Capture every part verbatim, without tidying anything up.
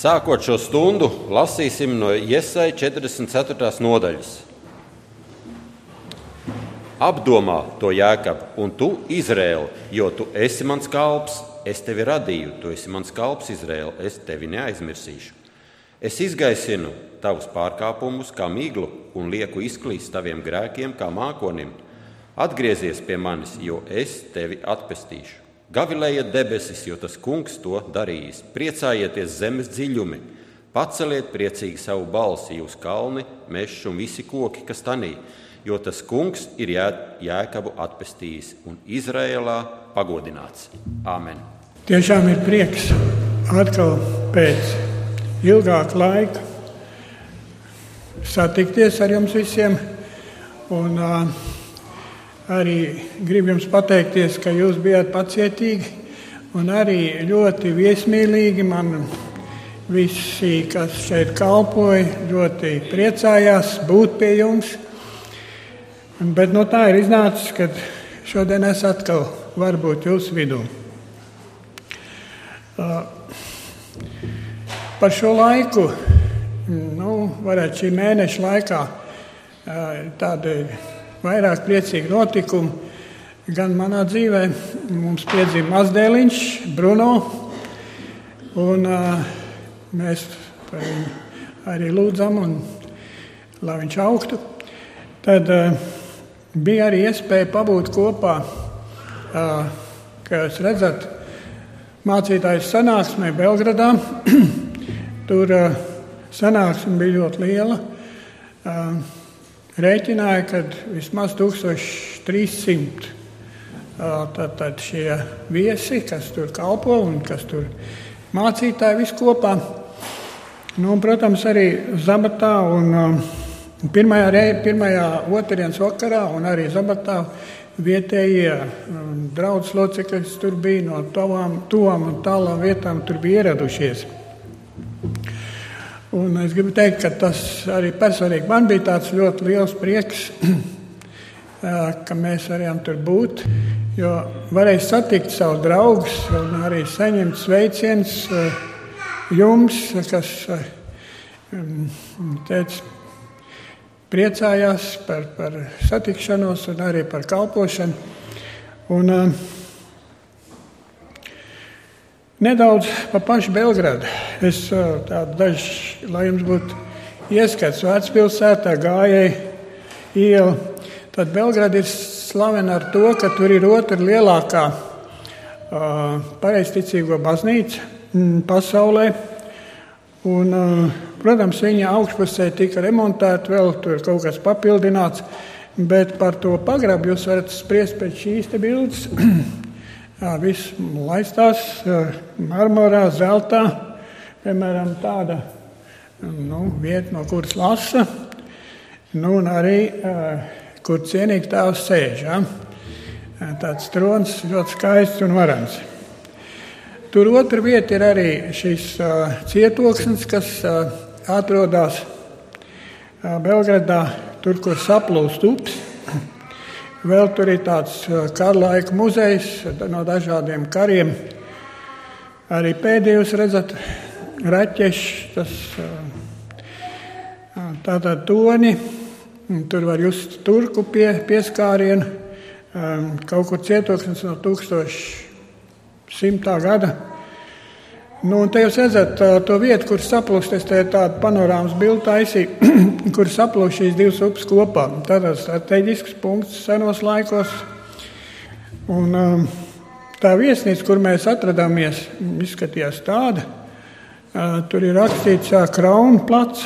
Sākot šo stundu, lasīsim no Jesaja četrdesmit ceturtās nodaļas. Apdomā to, Jēkab, un tu, Izraēl, jo tu esi mans kalps, es tevi radīju, tu esi mans kalps, Izraēl, es tevi neaizmirsīšu. Es izgaisinu tavus pārkāpumus kā miglu un lieku izklīst taviem grēkiem kā mākonim. Atgriezies pie manis, jo es tevi atpestīšu. Gavilējiet debesis, jo tas kungs to darījis. Priecājieties zemes dziļumi, paceliet priecīgi savu balsi, jūs kalni, mežs un visi koki, kas tanī, jo tas kungs ir Jēkabu atpestījis un Izraēlā pagodināts. Āmen. Tiešām ir prieks atkal pēc ilgāka laika satikties ar jums visiem, un uh, arī gribu jums pateikties, ka jūs bijāt pacietīgi un arī ļoti viesmīlīgi. Man visi, kas šeit kalpoja, ļoti priecājās būt pie jums. Bet no tā ir iznācis, ka šodien es atkal varu būt jūsu vidū. Uh, par šo laiku, nu, varētu šī mēneša laikā uh, tāda vairāk priecīgi notikumi. Gan manā dzīvē mums piedzima mazdēliņš, Bruno, un uh, mēs par viņu arī lūdzam, un, lai viņš augtu. Tad uh, bija arī iespēja pabūt kopā, uh, kā jūs redzat, mācītājs sanāksmē Belgradā. Tur uh, sanāksme bija ļoti liela. Uh, Rēķināja, ka vismaz tūkstoš trīs simti tātad šie viesi, kas tur kalpo un kas tur mācītāji visu kopā. Nu, un, protams, arī Zabatā un pirmajā, rei, pirmajā otrdienas vakarā un arī Zabatā vietējie draudzes locekļi, kas tur bija no tuvām, tuvām un tālām vietām, tur bija ieradušies. Un es gribu teikt, ka tas arī personīgi man bija tāds ļoti liels prieks, ka mēs varējām tur būt, jo varēja satikt savus draugus un arī saņemt sveicienus jums, kas teica, priecājās par, par satikšanos un arī par kalpošanu. Un, Nedaudz par pašu Belgradu. Es tādu daži, lai jums būtu ieskats vecpilsētā, gājēji iela. Tad Belgrada ir slavena ar to, ka tur ir otra lielākā uh, pareizticīgo baznīca mm, pasaulē. Un, uh, protams, viņa augšpusē tika remontēta, vēl tur kaut kas papildināts, bet par to pagrabu jūs varat spriest pēc šīs te bildes. Jā, viss laistās marmorā, zeltā, piemēram, tāda nu, vieta, no kuras lasa, nu, un arī, kur cienīgi tēvs sēž. Ja? Tāds trons ļoti skaists un varens. Tur otra vieta ir arī šis cietoksnis, kas atrodas Belgradā, tur, kur saplūst ups. Vēl tur ir tāds karlaika muzejs no dažādiem kariem. Arī pēdējos redzat raķeši, tas tātad toni. Tur var just turku pie, pieskārienu. Kaut kur cietoksnis no tūkstoš simtā gada. Nu, un te jūs redzat to vietu, kur saplūst, es te tādu panorāmas bildu taisīju, kur saplūst šīs divas upes kopā. Tāds strateģisks punkts senos laikos. Un tā viesnīca, kur mēs atradāmies, izskatījās tāda. Tur ir rakstīts Krauna plats.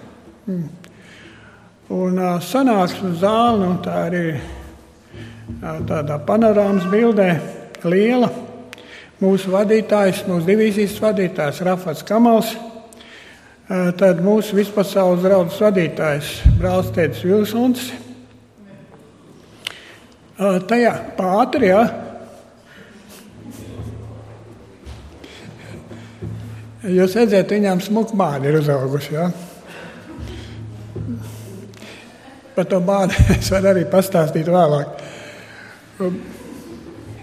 Un sanāksmes zāle, nu, tā arī tādā panorāmas bildē liela. Mūsu vadītājs, mūsu divīzijas vadītājs Rafats Kamals, tad mūsu vispasaules draudzes vadītājs brālis Tētis Vilsons. Tajā pātri, ja, jūs redzēt, viņām smuka bāda ir uzauguši. Ja. Par to bādu es varu arī pastāstīt vēlāk.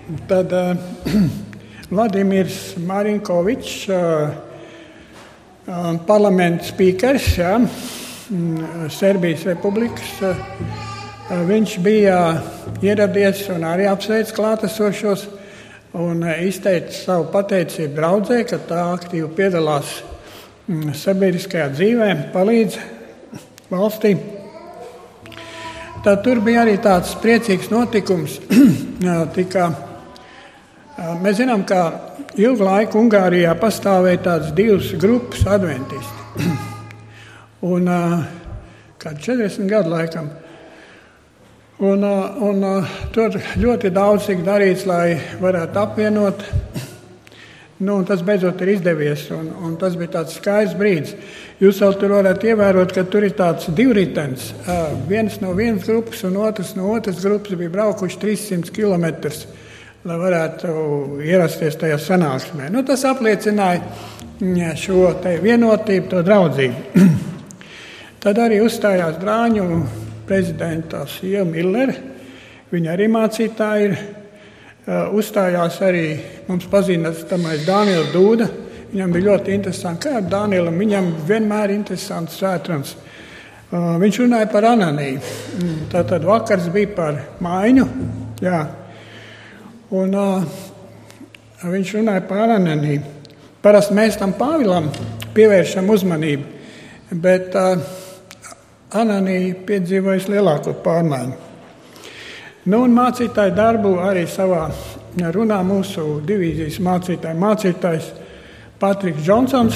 Tad Vladimirs Marinkovičs parlamenta spīkers, jā, Serbijas republikas. Viņš bija ieradies un arī apsveic klātesošos un izteica savu pateicību draudzē, ka tā aktīvi piedalās sabiedriskajā dzīvē, palīdz valstī. Tad tur bija arī tāds priecīgs notikums. Tika, mēs zinām, ka ilgu laiku Ungārijā pastāvēja tādas divas grupas adventisti. Un kādu četrdesmit gadu laikam. Un, un tur ļoti daudz tika darīts, lai varētu apvienot. Nu, tas beidzot ir izdevies, un, un tas bija tāds skaists brīdis. Jūs vēl tur varat ievērot, ka tur ir tāds divritenis. Viens no vienas grupas un otrs no otras grupas bija braukuši trīssimtus kilometrus, lai varētu ierasties tajā sanāksmē. Nu, tas apliecināja šo te vienotību, to draudzību. Tad arī uzstājās Drāņu prezidenta sieva Millere. Viņa arī mācītāja ir. Uh, uzstājās arī mums pazīstamais Dānijels Dūda. Viņam bija ļoti interesanti, kā ar Dānielam. Viņam vienmēr ir interesants svētruns. Uh, viņš runāja par Ananiju. Tātad vakars bija par Maiņu. Jā. Un uh, viņš runāja par Ananiju. Parasti mēs tam Pāvilam pievēršam uzmanību, bet uh, Ananija piedzīvojas lielāko pārmaiņu. Nu, un mācītāju darbu arī savā runā mūsu divīzijas mācītāja, mācītājs Patriks Džonsons.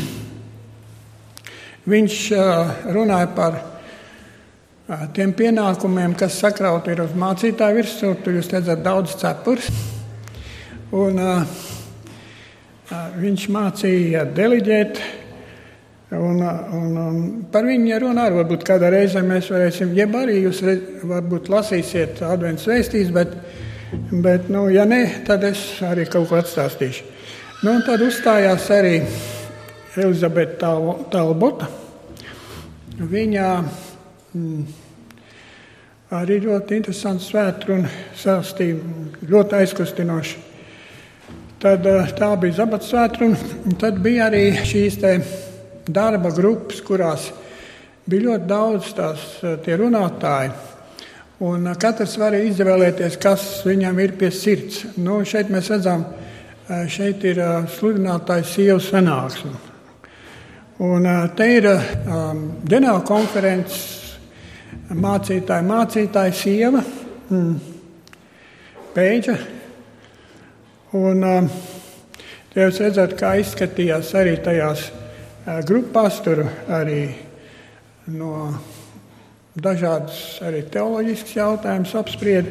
Viņš uh, runāja par uh, tiem pienākumiem, kas sakrauti ir uz mācītāju virsū. Tur jūs redzat daudz cepures. Un uh, uh, viņš mācīja deliģēt. Un, un, un par viņu runa arī varbūt kādā reizē mēs varēsim, jeb arī jūs re, varbūt lasīsiet adventas vēstīs, bet, bet nu, ja ne, tad es arī kaut ko atstāstīšu. Nu, un tad uzstājās arī Elizabete Talbota. Viņa mm, arī ļoti interesants svētrunu sastīja, ļoti aizkustinoši. Tad tā bija Zabats svētruna, tad bija arī šīs te darba grupas, kurās bija ļoti daudz tās, tie runātāji, un katrs var izvēlēties, kas viņam ir pie sirds. Nu, šeit mēs redzam, šeit ir sludinātājs sievu sanāksme. Un te ir um, ģenerāla konferences mācītāja, mācītāja sieva, mm, Pēģa. Un um, te jūs redzat, kā izskatījās arī tajās grupās, tur arī no dažādas arī teoloģiskas jautājumas apsprieda,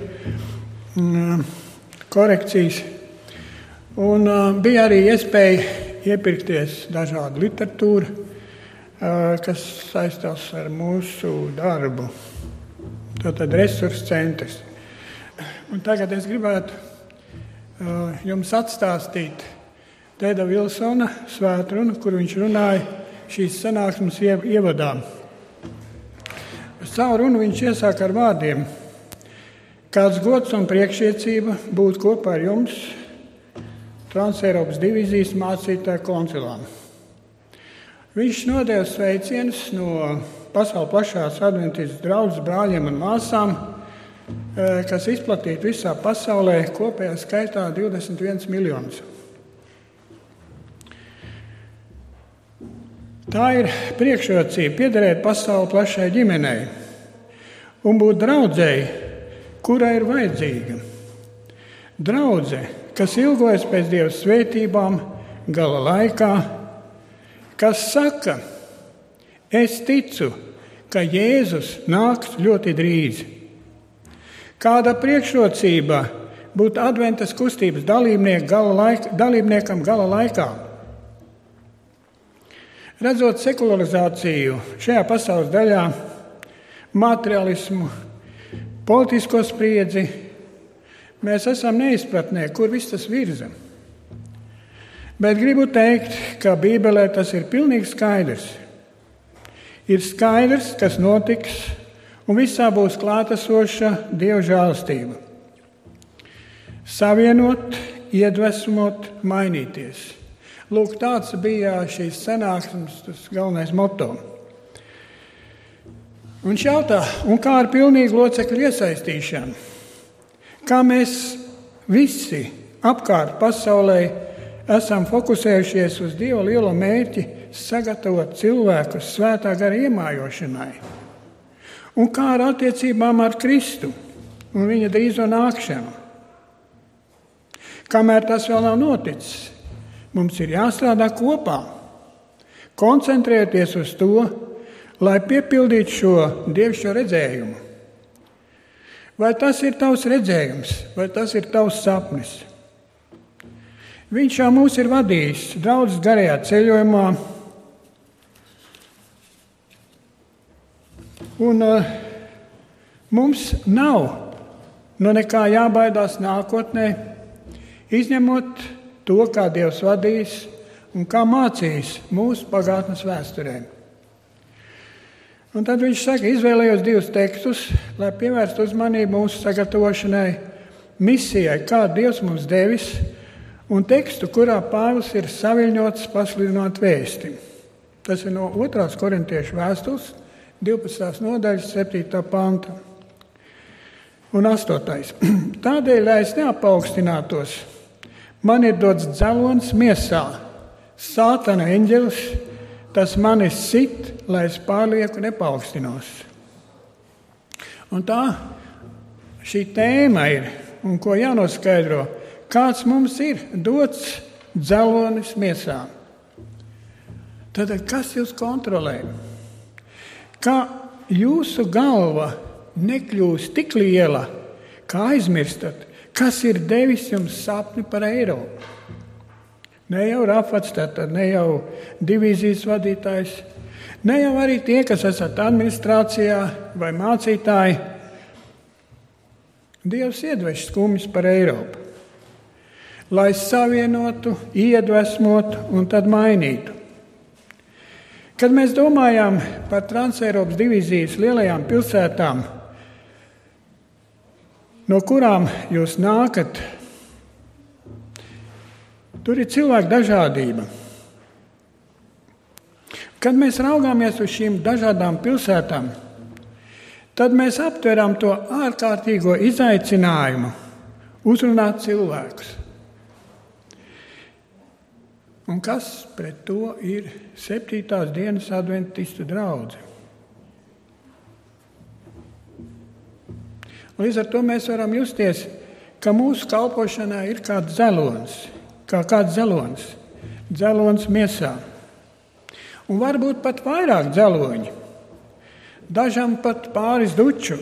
korekcijas. Un bija arī iespēja iepirkties dažādu literatūru, kas saistās ar mūsu darbu. Tātad resursu centrs. Un tagad es gribētu jums atstāstīt Tēda Vilsona svētrunu, kur viņš runāja šīs sanāksmes ievadā. Savu runu viņš iesāka ar vārdiem: kāds gods un priekšniecība būt kopā ar jums Transeiropas divīzijas mācītāju koncilām. Viņš nodeva sveicienus no pasaules plašās adventistu draudzes brāļiem un māsām, kas izplatīti visā pasaulē, kopējā skaitā divdesmit viens miljonus. Tā ir priekšrocība piederēt pasaules plašai ģimenei un būt draudzei, kura ir vajadzīga. Draudze, kas ilgojas pēc Dieva svētībām gala laikā, kas saka: es ticu, ka Jēzus nāks ļoti drīz. Kāda priekšrocība būt adventas kustības dalībniek gala laika, dalībniekam gala laikā? Redzot sekularizāciju šajā pasaules daļā, materialismu, politisko spriedzi, mēs esam neizpratnē, kur viss tas virza. Bet gribu teikt, ka Bībelē tas ir pilnīgi skaidrs. Ir skaidrs, kas notiks, un visā būs klātesoša Dieva žēlastība. Savienot, iedvesmot, mainīties. Lūk, tāds bija šīs sanāksmes tas galvenais moto. Un viņš jautā, un kā ar pilnīgu locekļu iesaistīšanu? Kā mēs visi apkārt pasaulē esam fokusējušies uz Dieva lielo mērķi sagatavot cilvēkus svētā gara iemājošanai? Un kā ar attiecībām ar Kristu un viņa drīzo nākšanu? Kamēr tas vēl nav noticis, mums ir jāstrādā kopā, koncentrēties uz to, lai piepildītu šo dievišķo redzējumu. Vai tas ir tavs redzējums, vai tas ir tavs sapnis? Viņš jau mūs ir vadījis draudzes garajā ceļojumā, un uh, mums nav no nekā jābaidās nākotnē, izņemot to, kā Dievs vadīs un kā mācīs mūsu pagātnes vēsturē. Un tad viņš saka, izvēlējos divus tekstus, lai pievērstu uzmanību mūsu sagatavošanai misijai, kā Dievs mums devis, un tekstu, kurā Pāvils ir saviļņots pasludinot vēsti. Tas ir no otrās korintiešu vēstules, divpadsmitās nodaļas, septītā panta un astotais. Tādēļ, lai es neapaukstinātos, man ir dots dzelonis miesā, Sātana eņģelis, tas mani sit, lai es pārlieku nepaukstinās. Un tā šī tēma ir, un ko jānoskaidro, kāds mums ir dots dzelonis miesā. Tad kas jūs kontrolē? Kā jūsu galva nekļūst tik liela, kā aizmirstat, kas ir devis jums sapni par Eiropu. Ne jau Rafats, tātad ne jau divīzijas vadītājs, ne jau arī tie, kas esat administrācijā vai mācītāji. Dievs iedvež skumjas par Eiropu, lai savienotu, iedvesmotu un tad mainītu. Kad mēs domājām par Transeiropas divīzijas lielajām pilsētām, no kurām jūs nākat, tur ir cilvēku dažādība. Kad mēs raugāmies uz šīm dažādām pilsētām, tad mēs aptveram to ārkārtīgo izaicinājumu uzrunāt cilvēkus. Un kas pret to ir septītās dienas adventistu draudze? Līdz ar to mēs varam justies, ka mūsu kalpošanā ir kāds dzelonis, kā kāds dzelonis, dzelonis miesā. Un varbūt pat vairāk dzeloņi, dažam pat pāris duču.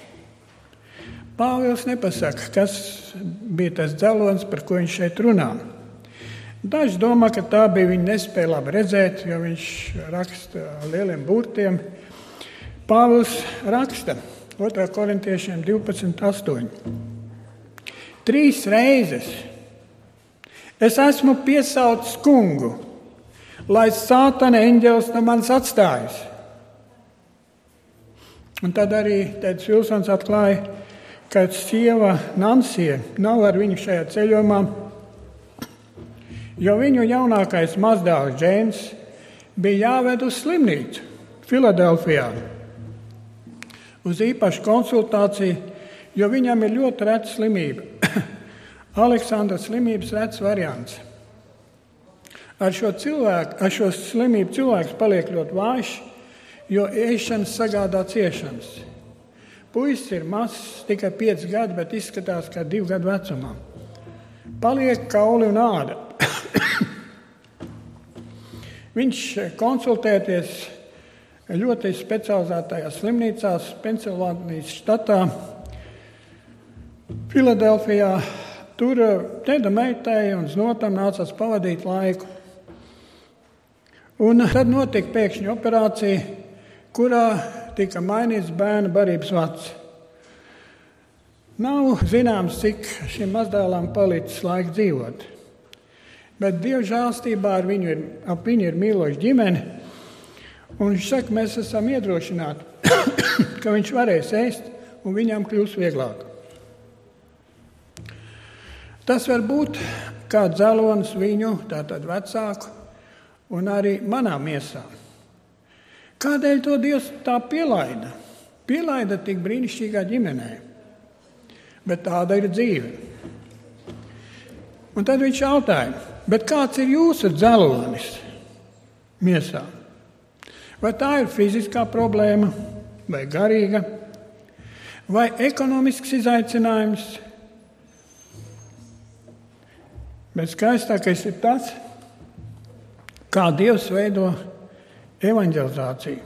Pāvils nepasaka, kas bija tas dzelonis, par ko viņš šeit runā. Daži domā, ka tā bija viņa nespēja labi redzēt, jo viņš raksta lieliem burtiem. Pāvils raksta otrā korintiešiem divpadsmit astoņi. Trīs reizes es esmu piesaucis kungu, lai Sātana eņģelis no manis atstājas. Un tad arī Tētis Vilsons atklāja, ka sieva Nansija nav ar viņu šajā ceļojumā, jo viņu jaunākais mazdēls Džēns bija jāved uz slimnīcu Filadelfijā uz īpašu konsultāciju, jo viņam ir ļoti reta slimība. Aleksandra slimības rets variants. Ar šo, cilvēku, ar šo slimību cilvēks paliek ļoti vājš, jo ēšanas sagādā ciešanas. Puisis ir mazs, tikai pieci gadi, bet izskatās kā divu gadu vecumā. Paliek kauli un āda. Viņš konsultēties ļoti specializētajās slimnīcās Pensilvānijas štatā, Filadelfijā. Tur Teda meitai un znotam nācās pavadīt laiku. Un tad notika pēkšņi operācija, kurā tika mainīts bērna barības vats. Nav zināms, cik šim mazdēlam palicis laika dzīvot. Bet Dieva žēlstībā ar viņu ir, ap viņu ir mīloša ģimene. Un viņš saka, mēs esam iedrošināti, ka viņš varēs ēst un viņam kļūs vieglāk. Tas var būt kā dzelonis viņu, tātad vecāku, un arī manā miesā. Kādēļ to Dievs tā pielaida? Pielaida tik brīnišķīgā ģimenē. Bet tāda ir dzīve. Un tad viņš jautāja, bet kāds ir jūsu dzelonis miesā? Vai tā ir fiziskā problēma, vai garīga, vai ekonomisks izaicinājums? Bet skaistākais ir tas, kā Dievs veido evanģelizāciju.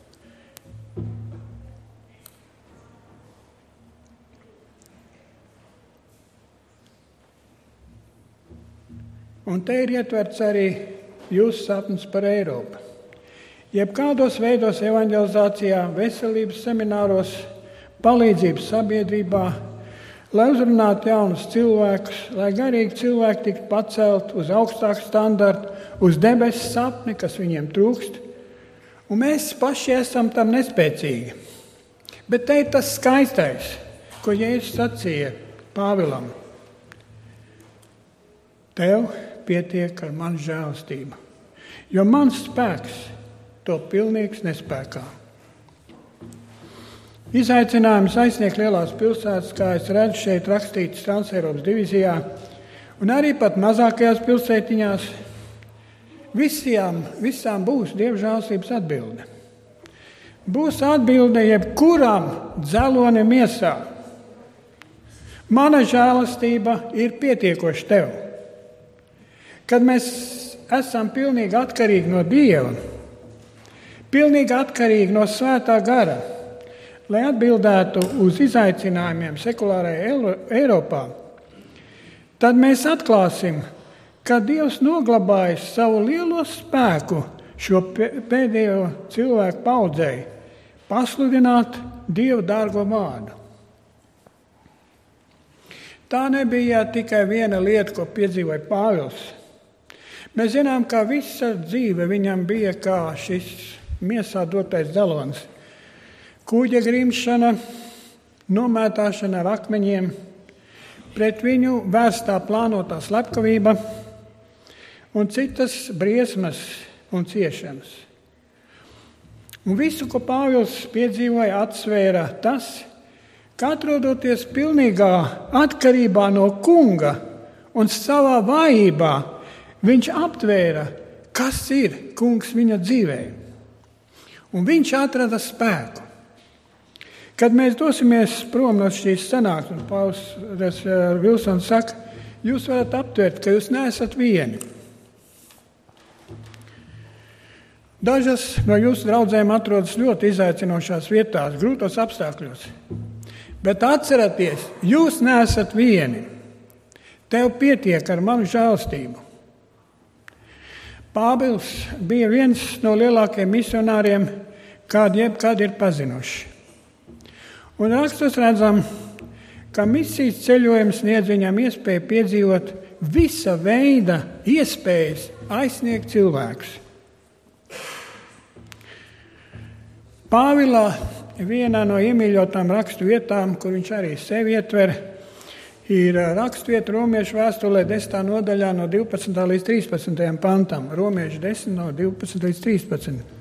Un te ir ietverts arī jūsu sapnis par Eiropu. Jebkādos veidos evanģelizācijā, veselības semināros, palīdzības sabiedrībā, lai uzrunātu jaunus cilvēkus, lai garīgi cilvēki tiktu pacelt uz augstāku standartu, uz debesu sapni, kas viņiem trūkst. Un mēs paši esam tam nespēcīgi. Bet te ir tas skaistais, ko Jēzus sacīja Pāvilam. Tev pietiek ar manu žēlastību, jo mans spēks to pilnīgs nespēkā. Izaicinājums aizsniegt lielās pilsētas, kā es redzu šeit rakstīts Transeiropas divīzijā, un arī pat mazākajās pilsētiņās, visām, visām būs Dieva žēlastības atbilde. Būs atbilde jebkuram dzelonim miesā. Mana žēlastība ir pietiekoša tev. Kad mēs esam pilnīgi atkarīgi no Dieva, pilnīgi atkarīgi no svētā gara, lai atbildētu uz izaicinājumiem sekulārajā Eiropā, tad mēs atklāsim, ka Dievs noglabājas savu lielo spēku šo pēdējo cilvēku paudzei pasludināt Dievu dārgo vārdu. Tā nebija tikai viena lieta, ko piedzīvoja Pāvils. Mēs zinām, ka visa dzīve viņam bija kā šis miesā dotais dzelonis. Kūģa grimšana, nomētāšana ar akmeņiem, pret viņu vērstā plānotā slepkavība un citas briesmas un ciešanas. Un visu, ko Pāvils piedzīvoja, atsvēra tas, ka atrodoties pilnīgā atkarībā no kunga un savā vājībā, viņš aptvēra, kas ir kungs viņa dzīvē. Un viņš atrada spēku. Kad mēs dosimies prom no šīs sanāksmes, Pāvils Vilsons saka, jūs varat aptvert, ka jūs neesat vieni. Dažas no jūsu draudzēm atrodas ļoti izaicinošās vietās, grūtos apstākļos. Bet atcerieties, jūs neesat vieni. Tev pietiek ar manu žēlastību. Pāvils bija viens no lielākajiem misionāriem, kādi jebkad ir pazinuši. Un rakstos redzam, ka misijas ceļojums sniedz viņam iespēju piedzīvot visa veida iespējas aizsniegt cilvēkus. Pāvilā vienā no iemīļotām rakstu vietām, kur viņš arī sevi ietver, ir rakstvieta Romiešu vēstulē desmitā nodaļā no divpadsmitā līdz trīspadsmitajam pantam. Romiešu desmit no divpadsmit līdz trīspadsmit.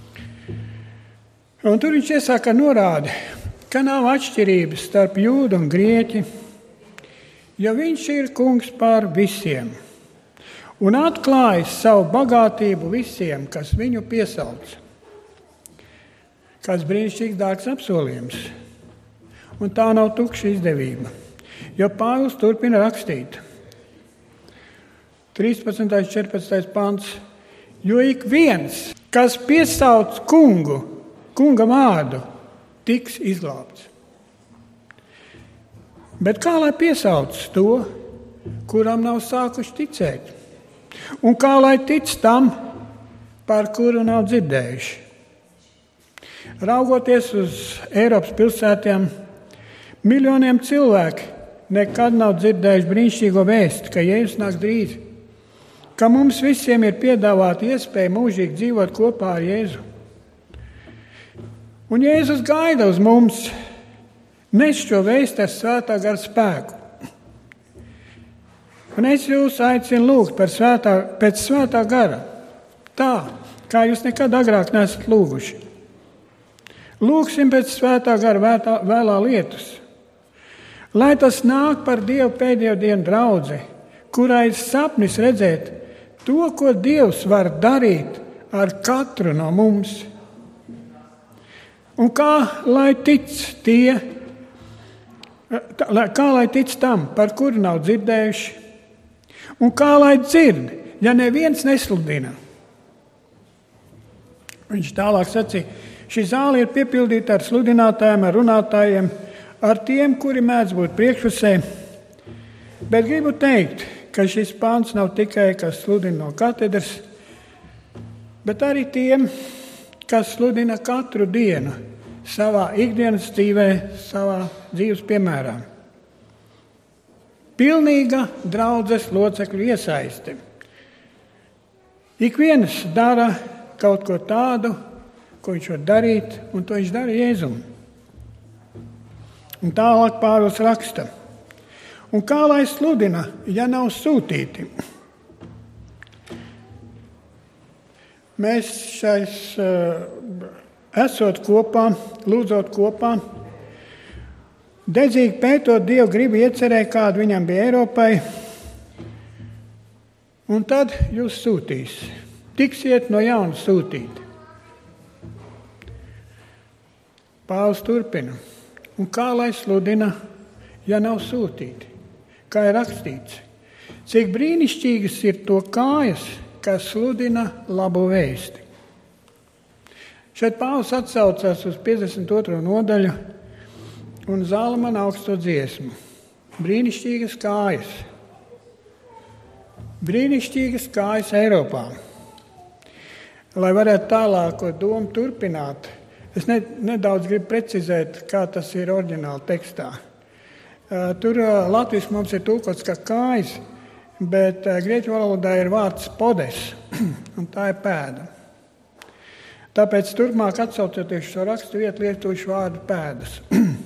Un tur viņš iesāka norādi, ka nav atšķirības starp jūdu un grieķi, jo viņš ir kungs pār visiem un atklājas savu bagātību visiem, kas viņu piesauc. Kāds brīnišķīgs dārgs apsolījums. Un tā nav tukša izdevība. Jo Pāvils turpina rakstīt. trīspadsmitais četrpadsmitais pants. Jo ik viens, kas piesauc kungu, kunga vārdu, tiks izglābts. Bet kā lai piesauc to, kuram nav sākuši ticēt? Un kā lai tic tam, par kuru nav dzirdējuši? Raugoties uz Eiropas pilsētām, miljoniem cilvēku nekad nav dzirdējuši brīnišķīgo vēstu, ka Jēzus nāks drīz, ka mums visiem ir piedāvāta iespēja mūžīgi dzīvot kopā ar Jēzu. Un Jēzus gaida uz mums, nes šo vēstu ar svētā gara spēku. Un es jūs aicinu lūgt par svētā, pēc svētā gara, tā, kā jūs nekad agrāk nesat lūguši. Lūgsim pēc svētā gara vētā, vēlā lietus, lai tas nāk par Dievu pēdējo dienu draudzi, kurā ir sapnis redzēt to, ko Dievs var darīt ar katru no mums. Un kā lai tic tie, kā lai tic tam, par kuru nav dzirdējuši, un kā lai dzird, ja neviens nesludina. Viņš tālāk sacīja, šī zāle ir piepildīta ar sludinātājiem, ar runātājiem, ar tiem, kuri mēdz būt priekšpusē. Bet gribu teikt, ka šis pāns nav tikai, kas sludina no katedras, bet arī tiem, kas sludina katru dienu savā ikdienas dzīvē, savā dzīves piemērā. Pilnīga draudzes locekļu iesaiste. Ik viens dara kaut ko tādu, ko viņš var darīt, un to viņš dara Jēzum. Un tālāk Pāvils raksta. Un kā lai sludina, ja nav sūtīti? Mēs šais uh, esot kopā, lūdzot kopā, dedzīgi pētot Dievu gribu iecerēja, kādu viņam bija Eiropai, un tad jūs sūtīs. Tiksiet no jauna sūtīti. Pāvils turpina. Un kā lai sludina, ja nav sūtīti? Kā ir rakstīts? Cik brīnišķīgas ir to kājas, kas sludina labu vēsti. Šeit Pāvils atsaucās uz piecdesmit otro nodaļu un Zalamana augsto dziesmu. Brīnišķīgas kājas. Brīnišķīgas kājas Eiropā. Lai varētu tālāko domu turpināt, es ne, nedaudz gribu precizēt, kā tas ir oriģināli tekstā. Tur latviski mums ir tulkots kā kājas, bet grieķu valodā ir vārds podes, un tā ir pēda. Tāpēc turpmāk atsaucoties šo rakstu vietu lietošu vārdu pēdas.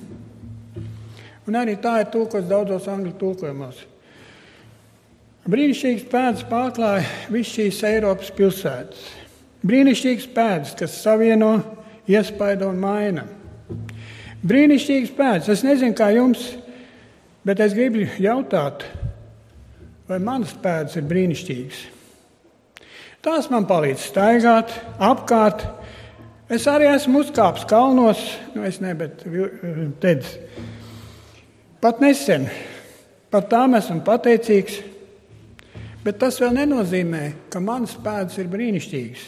Un arī tā ir tulkots daudzos angļu tulkojumos. Brīnišķīgas pēdas pārklāja visu šīs Eiropas pilsētas. Brīnišķīgas pēdas, kas savieno, iespaido un maina. Brīnišķīgas pēdas. Es nezinu, kā jums, bet es gribu jautāt, vai manas pēdas ir brīnišķīgas. Tās man palīdz staigāt apkārt. Es arī esmu uzkāpis kalnos, nu es ne, bet tedz. Pat nesen, par tām esmu pateicīgs, bet tas vēl nenozīmē, ka manas pēdas ir brīnišķīgas.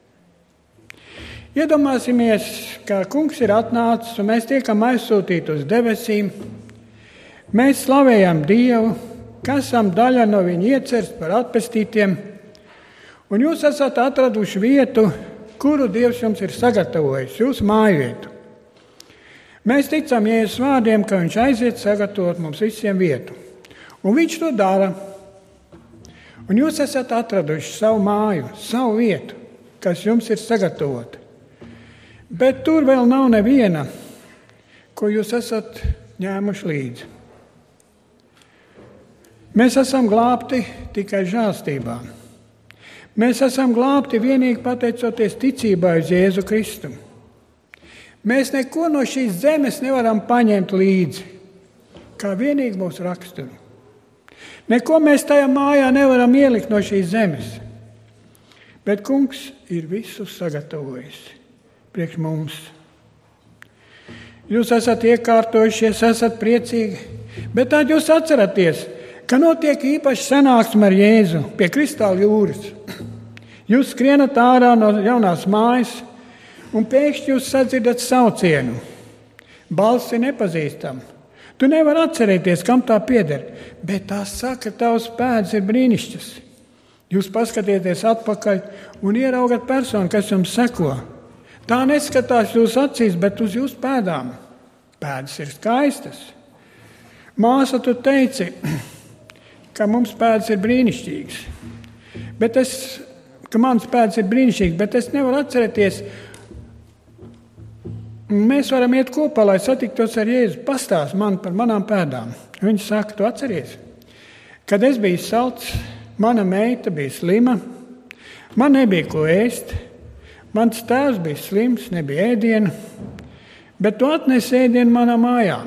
Iedomāsimies, ka kungs ir atnācis un mēs tiekam aizsūtīti uz debesīm. Mēs slavējam Dievu, ka esam daļa no viņa ieceres par atpestītiem, un jūs esat atraduši vietu, kuru Dievs jums ir sagatavojis, jūsu mājvietu. Mēs ticam Jēzus vārdiem, ka viņš aiziet sagatavot mums visiem vietu. Un viņš to dara. Un jūs esat atraduši savu māju, savu vietu, kas jums ir sagatavota. Bet tur vēl nav neviena, ko jūs esat ņēmuši līdzi. Mēs esam glābti tikai žēlstībā. Mēs esam glābti vienīgi pateicoties ticībai uz Jēzu Kristu. Mēs neko no šīs zemes nevaram paņemt līdzi, kā vienīgi mūsu raksturu. Neko mēs tajā mājā nevaram ielikt no šīs zemes. Bet kungs ir visu sagatavojis priekš mums. Jūs esat iekārtojušies, esat priecīgi, bet tad jūs atceraties, ka notiek īpaši sanāksme ar Jēzu pie Kristāla jūras. Jūs skrienat ārā no jaunās mājas, un pēkšņi jūs sadzirdat saucienu. Balss ir nepazīstama. Tu nevari atcerēties, kam tā pieder, bet tā saka, tavs pēdas ir brīnišķas. Jūs paskatieties atpakaļ un ieraugat personu, kas jums seko. Tā neskatās jūsu acīs, bet uz jūsu pēdām. Pēdas ir skaistas. Māsa, tu teici, ka mums pēdas ir brīnišķīgas. Bet es, ka manas pēdas ir brīnišķīgas, bet es nevaru atcerēties. Mēs varam iet kopā, lai satiktos ar Jēzu. Pastāst man par manām pēdām. Viņš saka, tu atceries, Kad es biju salds, mana meita bija slima, man nebija ko ēst, mans tēvs bija slims, nebija ēdienu, bet tu atnesi ēdienu manā mājā.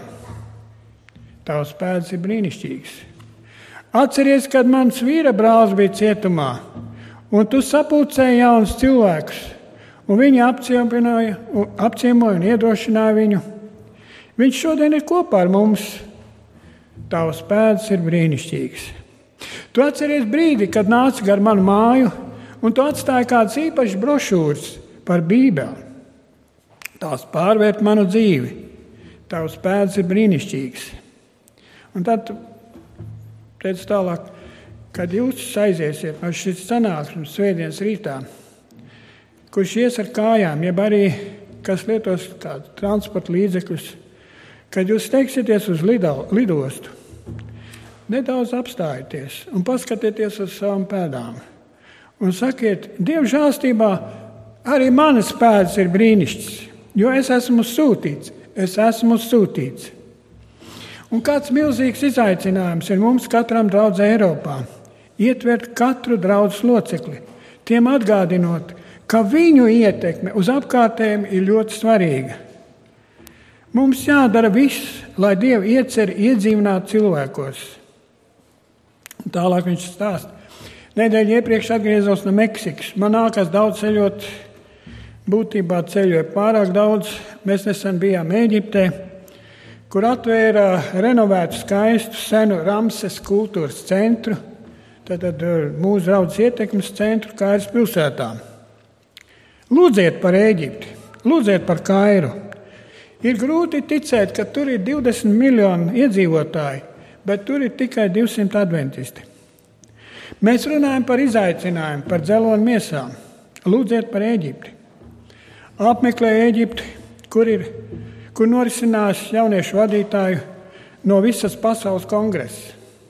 Tavs pēdas ir brīnišķīgs. Atceries, kad mans vīra brālis bija cietumā, un tu sapulcēji jaunus cilvēkus, un viņi apciemoja un iedrošināja viņu. Viņš šodien ir kopā ar mums. Tavs pēdas ir brīnišķīgs. Tu atceries brīdi, kad nāci gar manu māju, un tu atstāji kādas īpašas brošūras par Bībeli. Tās pārvērt manu dzīvi. Tavs pēdas ir brīnišķīgs. Un tad teicu tālāk, kad jūs aiziesiet no šīs sanāksmes svētdienas rītā, kurš ies ar kājām, jeb arī, kas lietos kādu transporta līdzekļus, kad jūs teiksieties uz lido, lidostu, nedaudz apstājieties un paskatieties uz savām pēdām. Un sakiet, Dieva žēlstībā arī manas pēdas ir brīnišķis, jo es esmu sūtīts, es esmu sūtīts. Un kāds milzīgs izaicinājums ir mums katram draudzē Eiropā ietvert katru draudzes locekli, tiem atgādinot, ka viņu ietekme uz apkārtējiem ir ļoti svarīga. Mums jādara viss, lai Dieva ieceri iedzīvinātu cilvēkos. Un tālāk viņš stāsta. Nedēļu iepriekš atgriezos no Meksikas. Man nākās daudz ceļot, būtībā ceļoja pārāk daudz. Mēs nesen bijām Ēģiptē, kur atvēra renovētu skaistu senu Ramses kultūras centru, tātad mūsu draudzes ietekmes centru Kairas pilsētā. Lūdziet par Ēģipti, lūdziet par Kairu. Ir grūti ticēt, ka tur ir divdesmit miljoni iedzīvotāji, bet tur ir tikai divsimt adventisti. Mēs runājam par izaicinājumu, par dzelonu miesām. Lūdziet par Ēģipti. Apmeklēju Ēģipti, kur ir kur norisinās jauniešu vadītāju no visas pasaules kongresa.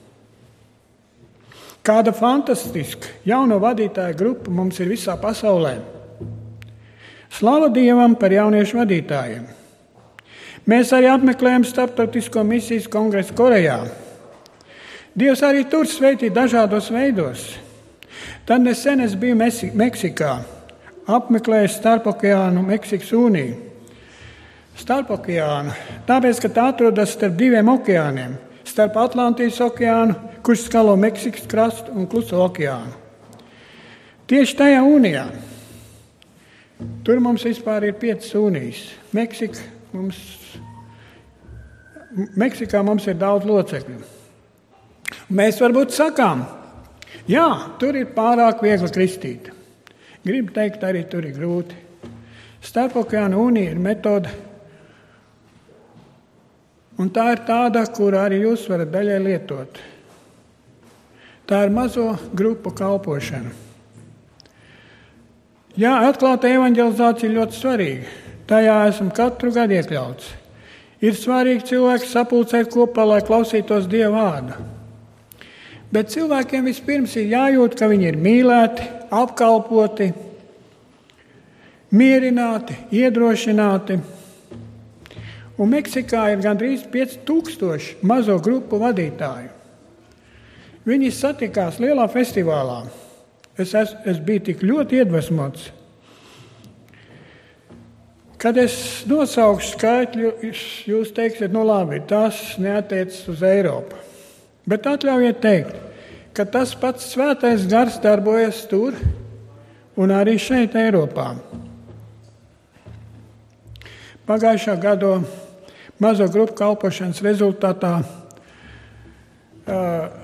Kāda fantastiska jauno vadītāju grupa mums ir visā pasaulē. Slava Dievam par jauniešu vadītājiem. Mēs arī apmeklējam starptautisko misijas kongresu Korejā. Dievs arī tur sveitī dažādos veidos. Tad nesen es biju Meksikā, apmeklēju Starpokeānu Meksikas uniju. Starpokeānu, tāpēc, ka tā atrodas starp diviem okeāniem, starp Atlantijas okeānu, kurš skalo Meksikas krastu, un Kluso okeānu. Tieši tajā unijā. Tur mums vispār ir piecas unijas. Meksika, mums, Meksikā mums ir daudz locekļu. Mēs varbūt sakām, jā, tur ir pārāk viegli kristīt. Gribu teikt, arī tur ir grūti. Starpokeāna unija ir metode, un tā ir tāda, kur arī jūs varat daļai lietot. Tā ir mazo grupu kalpošana. Jā, atklāta evanģelizācija ir ļoti svarīga. Tajā esam katru gadu iekļauts. Ir svarīgi cilvēki sapulcēt kopā, lai klausītos Dieva vārdu. Bet cilvēkiem vispirms ir jājūt, ka viņi ir mīlēti, apkalpoti, mierināti, iedrošināti. Un Meksikā ir gandrīz pieci tūkstoši mazo grupu vadītāju. Viņi satikās lielā festivālā. Es, es, es biju tik ļoti iedvesmots. Kad es nosaukšu skaitļu, jūs teiksiet, no labi, tas neatiecas uz Eiropu. Bet atļaujiet teikt, ka tas pats svētais gars darbojas tur un arī šeit Eiropā. Pagājušā gada mazo grupu kalpošanas rezultātā uh,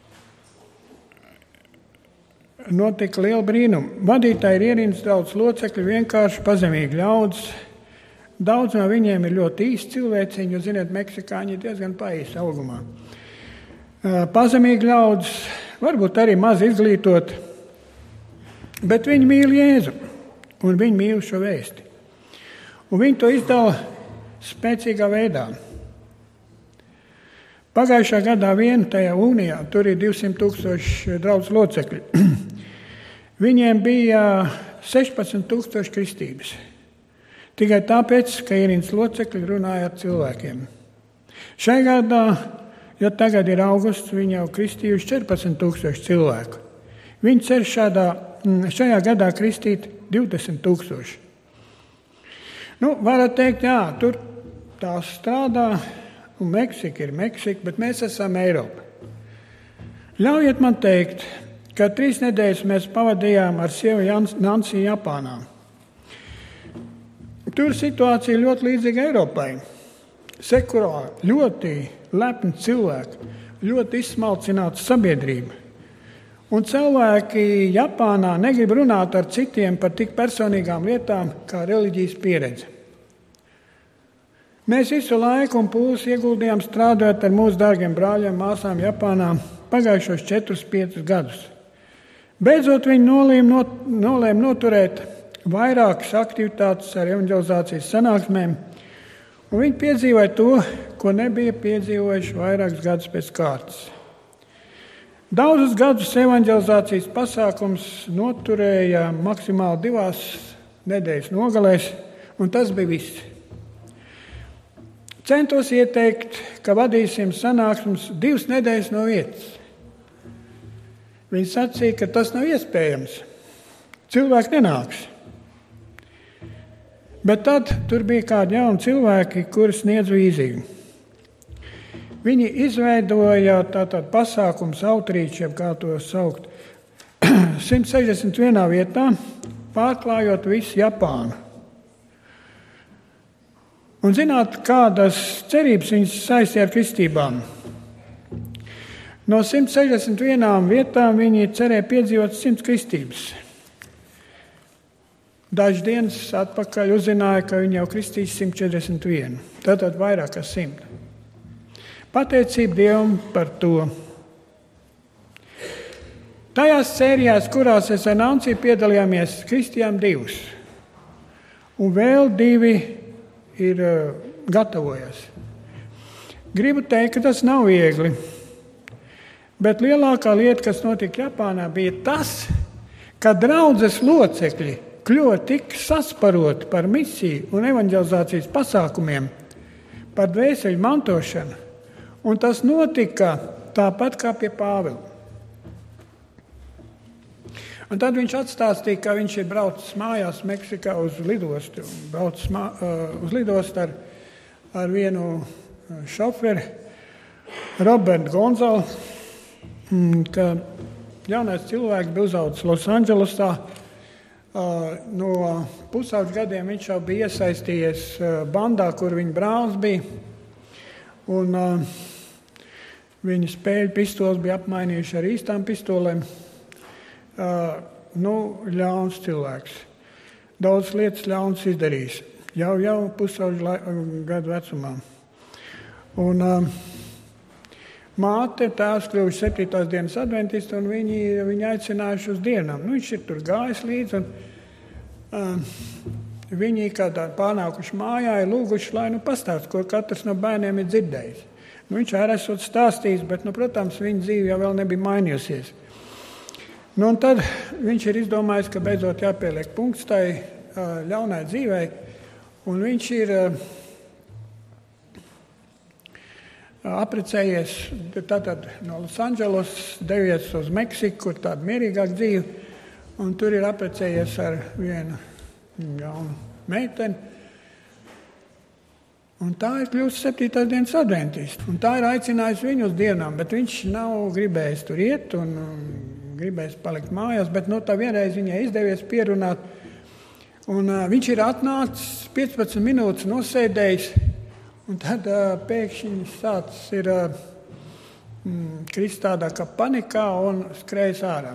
notika liela brīnuma. Vadītāji ir ierindas daudz locekļu, vienkārši pazemīgi ļaudis. Daudz no viņiem ir ļoti īsti cilvēciņi, jo, ziniet, meksikāņi ir diezgan paīsti augumā. Uh, pazemīgi ļaudis, varbūt arī maz izglītot, bet viņi mīl Jēzu un viņi mīl šo vēsti. Un viņi to izdala spēcīgā veidā. Pagājušā gadā vien tajā unijā, tur ir divsimt tūkstoši draudzes locekļi. Viņiem bija sešpadsmit tūkstoši kristības. Tikai tāpēc, ka ierindas locekļi runāja ar cilvēkiem. Šai gadā jo tagad ir augusts, viņi jau kristījuši četrpadsmit tūkstoši cilvēku. Viņi cer šādā, šajā gadā kristīt divdesmit tūkstoši. Nu, varat teikt, jā, tur tā strādā, un Meksika ir Meksika, bet mēs esam Eiropa. Ļaujiet man teikt, ka trīs nedēļas mēs pavadījām ar sievu Nansi Japānā. Tur situācija ļoti līdzīga Eiropai. Sekulāri, ļoti lepni cilvēki, ļoti izsmalcināta sabiedrība. Un cilvēki Japānā negrib runāt ar citiem par tik personīgām lietām kā reliģijas pieredze. Mēs visu laiku un pūles ieguldījām strādājot ar mūsu dārgiem brāļiem, māsām Japānā pagājušos četrus, piecus gadus. Beidzot viņi nolēma not, nolēma noturēt vairākas aktivitātes ar evanģelizācijas sanāksmēm, un viņi piedzīvoja to, ko nebija piedzīvojuši vairākus gadus pēc kārtas. Daudzus gadus evanģelizācijas pasākums noturēja maksimāli divās nedēļas nogalēs, un tas bija viss. Centos ieteikt, ka vadīsim sanāksmes divas nedēļas no vietas. Viņi sacīja, ka tas nav iespējams. Cilvēki nenāks. Bet tad tur bija kādi jauni cilvēki, kuri sniedz vīziju. Viņi izveidoja tātad pasākums autrīčiem, kā to saukt, simt sešdesmit vienā vietā, pārklājot visu Japānu. Un zināt, kādas cerības viņas saistīja ar kristībām. No simt sešdesmit vienām vietām viņi cerēja piedzīvot simts kristības. Dažas dienas atpakaļ uzzināja, ka viņi jau kristīs simt četrdesmit vienu. Tātad vairāk kā simt. Pateicība Dievam par to. Tajās sērijās, kurās es ar Nanciju piedalījāmies, kristījām divus. Un vēl divi ir uh, gatavojas. Gribu teikt, ka tas nav viegli. Bet lielākā lieta, kas notika Japānā, bija tas, ka draudzes locekļi kļuva tik sasparoti par misiju un evanģelizācijas pasākumiem, par dvēseļu mantošanu, un tas notika tāpat kā pie Pāvila. Un tad viņš atstāstīja, ka viņš ir braucis mājās Meksikā uz lidostu, braucis mā, uz lidostu ar, ar vienu šoferi, Robertu Gonzalu, ka jaunais cilvēks bija uzaudzis Losandželosā. No pusauģu gadiem viņš jau bija iesaistījies bandā, kur viņa brālis bija. Un viņa spēļu pistoles bija apmainījuši ar īstām pistolēm. Nu, ļauns cilvēks. Daudz lietas ļauns izdarījis. Jau, jau pusauģu gadu vecumā. Un māte, tēvs kļuvuši septītās dienas adventisti, un viņi, viņi aicinājuši uz dienām. Nu, viņš ir tur gājis līdzi, un uh, viņi kādā pārnākuši mājā ir lūguši, lai nu pastāst, ko katrs no bērniem ir dzirdējis. Nu, viņš arī esot stāstījis, bet, nu, protams, viņa dzīve jau vēl nebija mainījusies. Nu, un tad viņš ir izdomājis, ka beidzot jāpieliek punkts tai uh, ļaunai dzīvei, un viņš ir uh, apprecējies tātad no Losandželos, devies uz Meksiku, kur tāda mierīgāka dzīve, un tur ir apprecējies ar vienu jaunu meiteni. Un tā ir kļūst septītās dienas adventisti. Un tā ir aicinājusi viņu uz dienām, bet viņš nav gribējis tur iet un gribējis palikt mājās, bet no tā vienreiz viņai izdevies pierunāt. Un uh, viņš ir atnācis, piecpadsmit minūtes nosēdējis, un tad uh, pēkšņi sācis ir uh, mm, krist tādā kā panikā un skrējas ārā.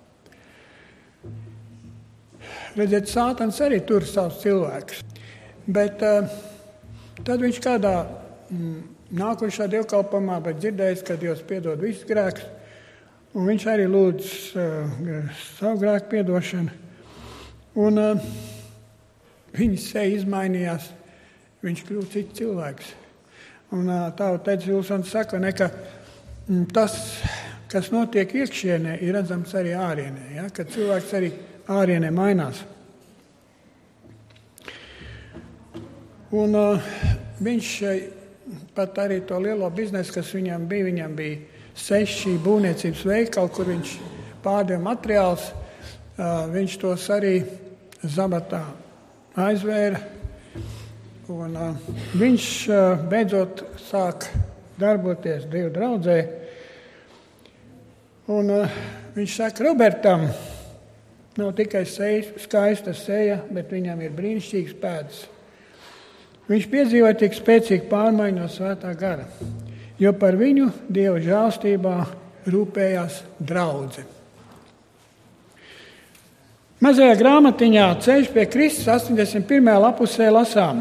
Redziet, Sātans arī tur savus cilvēkus. Bet uh, tad viņš kādā mm, nākošā dievkalpojumā, bet dzirdējis, ka Dievs piedod visus grēkus, un viņš arī lūdz uh, savu grēku piedošanu. Un uh, viņa seja izmainījās, viņš kļūst cits cilvēks. Un uh, tā teica Vilsons saka, ne, ka mm, tas, kas notiek iekšienē, ir redzams arī ārienē, ja? Kad cilvēks arī ārienē mainās. Un uh, viņš pat arī to lielo biznesu, kas viņam bija. Viņam bija seši būvniecības veikali, kur viņš pārdeva materiālus. Viņš tos arī Zabatā aizvēra. Un, uh, viņš uh, beidzot sāk darboties Dievu draudzē. Un uh, viņš saka Robertam, nav tikai seja, skaista seja, bet viņam ir brīnišķīgs pēdas. Viņš piedzīvoja tik spēcīgu pārmaiņu no svētā gara, jo par viņu Dieva žēlstībā rūpējās draudze. Mazajā grāmatiņā Ceļš pie Kristus astoņdesmit pirmajā lapusē lasām.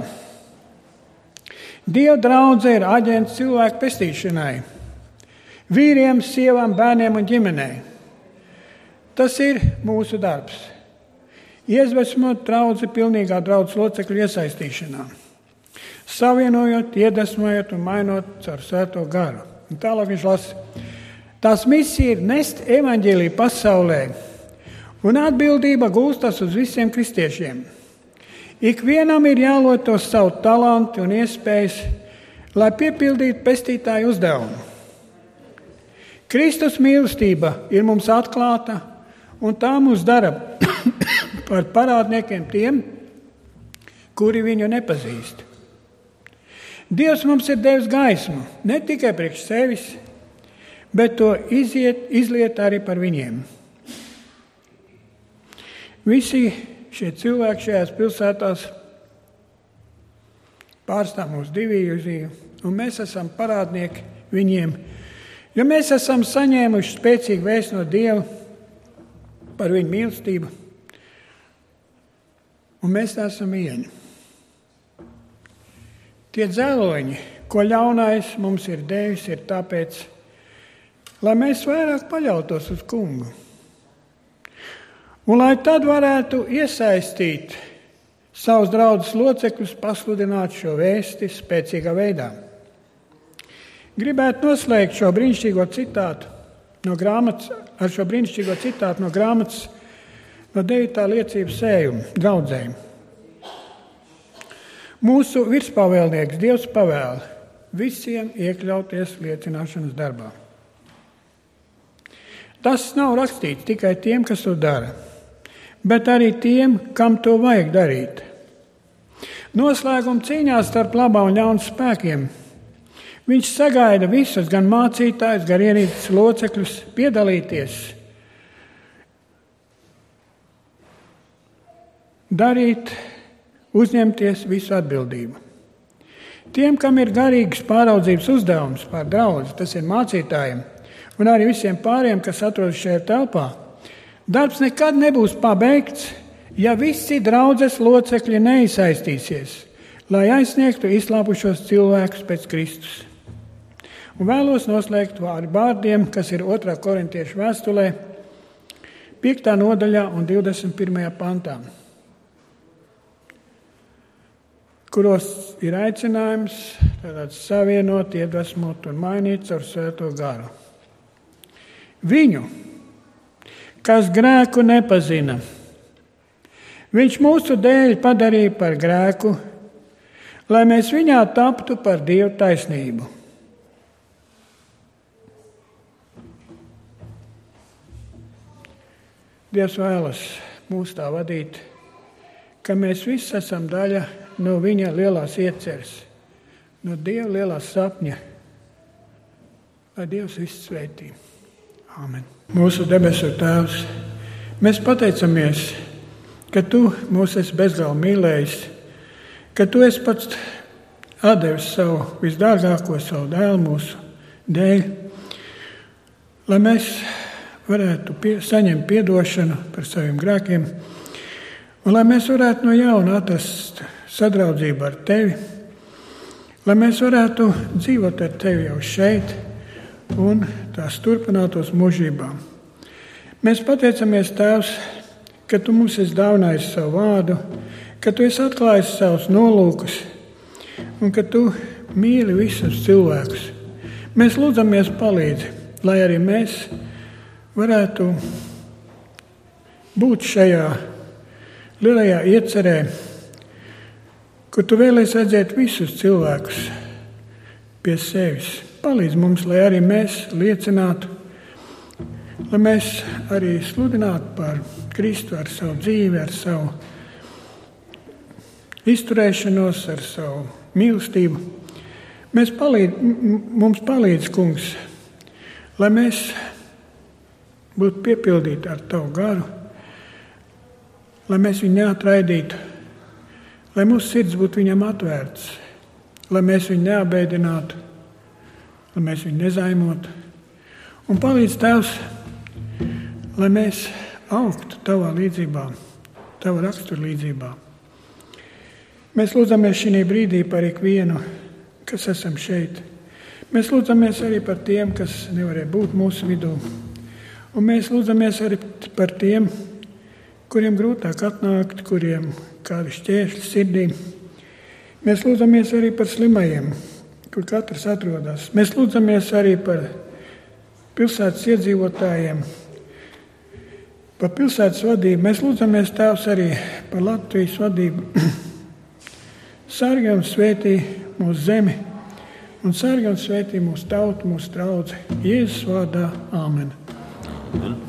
Dieva draudze ir aģents cilvēku pestīšanai, vīriem, sievām, bērniem un ģimenei. Tas ir mūsu darbs. Iedvesmot draudzi pilnīgā draudzes locekļu iesaistīšanā, savienojot, iedvesmojot un mainot caur svēto garu. Un tālāk viņš lasa. Tās misija ir nest evaņģēliju pasaulē, un atbildība gulstas uz visiem kristiešiem. Ikvienam ir jālieto savu talantu un iespējas, lai piepildītu pestītāju uzdevumu. Kristus mīlestība ir mums atklāta, un tā mūs dara par parādniekiem tiem, kuri viņu nepazīst. Dievs mums ir devis gaismu, ne tikai priekš sevis, bet to iziet, izliet arī par viņiem. Visi šie cilvēki šajās pilsētās pārstāv mūsu divīziju, un mēs esam parādnieki viņiem, jo mēs esam saņēmuši spēcīgu vēstu no Dieva par viņu mīlestību, un mēs neesam vieni. Tie dzeloņi, ko ļaunais mums ir devis, ir tāpēc, lai mēs vairāk paļautos uz Kungu. Un lai tad varētu iesaistīt savus draudzes locekļus, pasludināt šo vēsti spēcīgā veidā. Gribētu noslēgt šo brīnišķīgo citātu no grāmatas, ar šo brīnišķīgo citātu no grāmatas no devītā liecības sējuma draudzēm. Mūsu virspavēlnieks Dievs pavēla visiem iekļauties liecināšanas darbā. Tas nav rakstīts tikai tiem, kas to dara, bet arī tiem, kam to vajag darīt. Noslēguma cīņā starp labā un ļauna spēkiem viņš sagaida visus, gan mācītājus, gan ierīces locekļus, piedalīties, darīt, uzņemties visu atbildību. Tiem, kam ir garīgas pāraudzības uzdevums pār draudzi, tas ir mācītājiem un arī visiem pāriem, kas atrodas šajā telpā, darbs nekad nebūs pabeigts, ja visi draudzes locekļi neiesaistīsies, lai aizsniegtu izslāpušos cilvēkus pēc Kristus. Un vēlos noslēgt ar vārdiem, kas ir otrā korintiešu vēstulē, piektā nodaļā un divdesmit pirmajā pantā, kuros ir aicinājums savienot, iedvesmot un mainīt caur svēto garu. Viņu, kas grēku nepazina, viņš mūsu dēļ padarīja par grēku, lai mēs viņā taptu par Dieva taisnību. Dievs vēlas mūs tā vadīt, ka mēs visi esam daļa no viņa lielās ieceres, no Dieva lielās sapņa, lai Dievs viss svētī. Āmen. Mūsu debesu Tēvs, mēs pateicamies, ka Tu mūs esi bezgalīgi mīlējis, ka Tu esi pats atdevis savu visdārgāko, savu dēlu mūsu dēļ, lai mēs varētu pie, saņemt piedošanu par saviem grēkiem, un lai mēs varētu no jauna atrast sadraudzību ar Tevi, lai mēs varētu dzīvot ar Tevi jau šeit un tās turpinātos mūžībā. Mēs pateicamies, Tēvs, ka Tu mums esi dāvinājis savu vārdu, ka Tu esi atklājis savus nolūkus un ka Tu mīli visus cilvēkus. Mēs lūdzamies palīdzi, lai arī mēs varētu būt šajā lielajā iecerē, kur Tu vēlies redzēt visus cilvēkus, pie sevis. Palīdz mums, lai arī mēs liecinātu, lai mēs arī sludinātu par Kristu ar savu dzīvi, ar savu izturēšanos, ar savu mīlestību. Mēs palīdz, mums palīdz, Kungs, lai mēs būtu piepildīti ar Tavu garu, lai mēs viņu neatraidītu, lai mūsu sirds būtu viņam atvērts, lai mēs viņu neabēdinātu, lai mēs viņu nezaimotu. Un palīdz Tēvs, lai mēs augtu Tavā līdzībā, Tava rakstura līdzībā. Mēs lūdzamies šī brīdī par ikvienu, kas esam šeit. Mēs lūdzamies arī par tiem, kas nevarēja būt mūsu vidū. Un mēs lūdzamies arī par tiem, kuriem grūtāk atnākt, kuriem kādi šķēršļi sirdī. Mēs lūdzamies arī par slimajiem, kur katrs atrodas. Mēs lūdzamies arī par pilsētas iedzīvotājiem, par pilsētas vadību. Mēs lūdzamies, Tēvs, arī par Latvijas vadību. Sargā un svētī mūsu zemi, un sargā un svētī mūsu tautu, mūsu draudzi. Jēzus vārdā. Āmen. Amen.